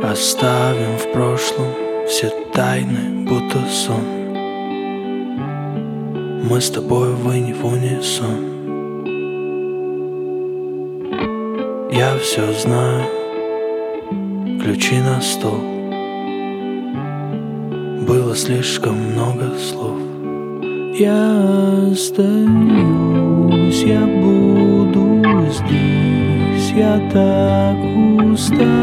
Оставим в прошлом все тайны, будто сон. Мы с тобой в унисон. Я все знаю, ключи на стол. Было слишком много слов. Я остаюсь, я буду здесь. Я так устал.